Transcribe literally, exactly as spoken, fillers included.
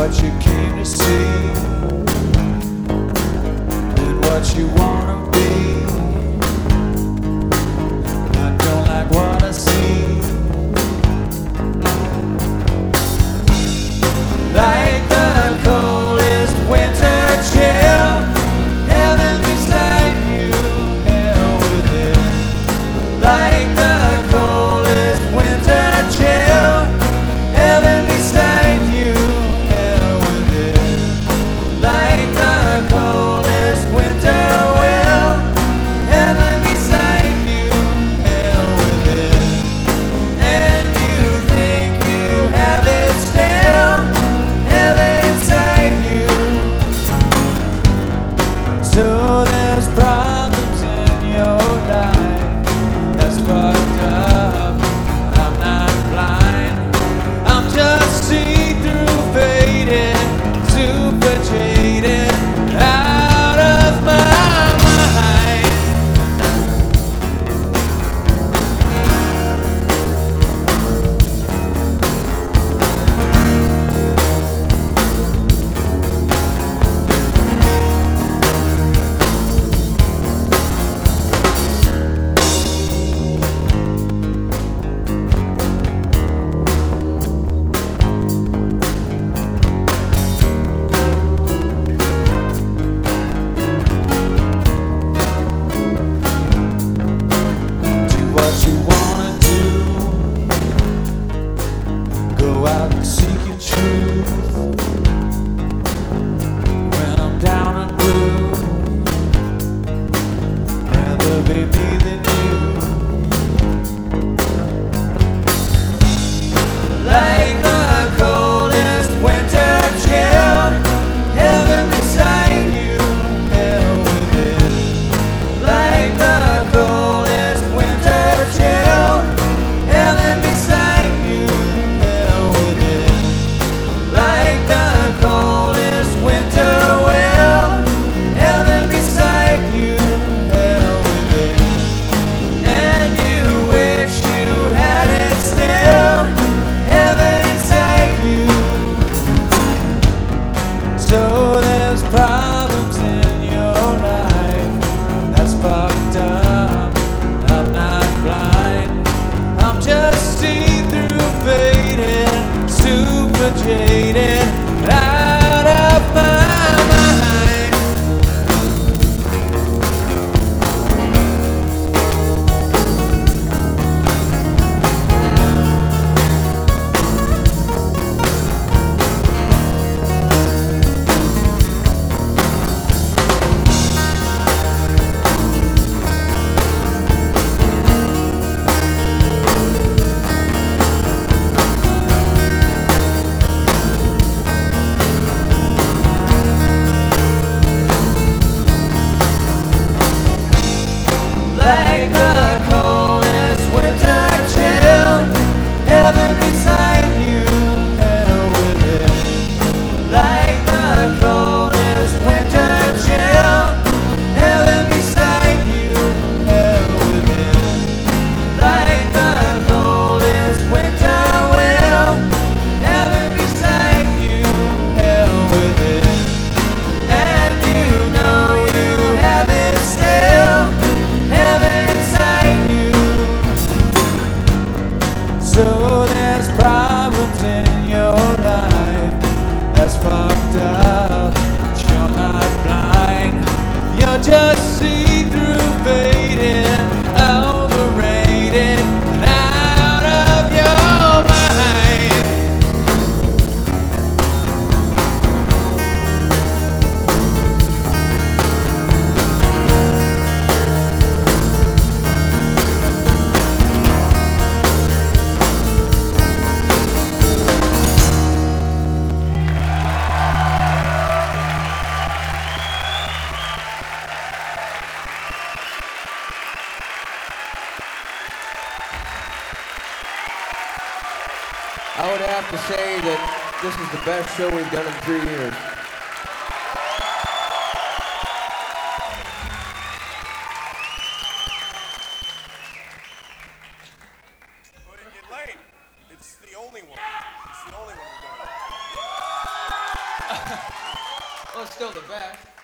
what you came to see and what you wanna be. I don't like what I see. Like the coldest winter chill, heaven beside you, hell within. Like the coldest winter chill, heaven beside you, hell within. Like the coldest winter will, heaven beside you, hell within. And you think you have it still, heaven inside you. So there's problems in your life, that's fucked up. I'm not blind, I'm just see-through faded, super jaded, out of my mind. Do what you wanna do, go out and seek your truth. When I'm down and blue, rather be me than you. Like the coldest winter chill, heaven beside you, hell within. Like the coldest winter chill, heaven beside you, hell within. Like the coldest winter will, heaven beside you, hell within. And you wish you had it still, heaven inside you. So there's problems in your life, that's fucked up. I'm not blind, I'm just see-through faded, super jaded, out of my mind. Like the coldest winter chill, heaven beside you, hell within. Like the coldest winter chill, heaven beside you, hell within. Like the coldest winter will, heaven beside you, hell within. And you know you have it still, heaven inside you. So there's problems in your life, that's fucked up. But you're not blind, you're just see-through faded, overrated, and out of your mind. I would have to say that this is the best show we've done in three years. But in lane, it's the only one. It's the only one we've done. Well, it's still the best.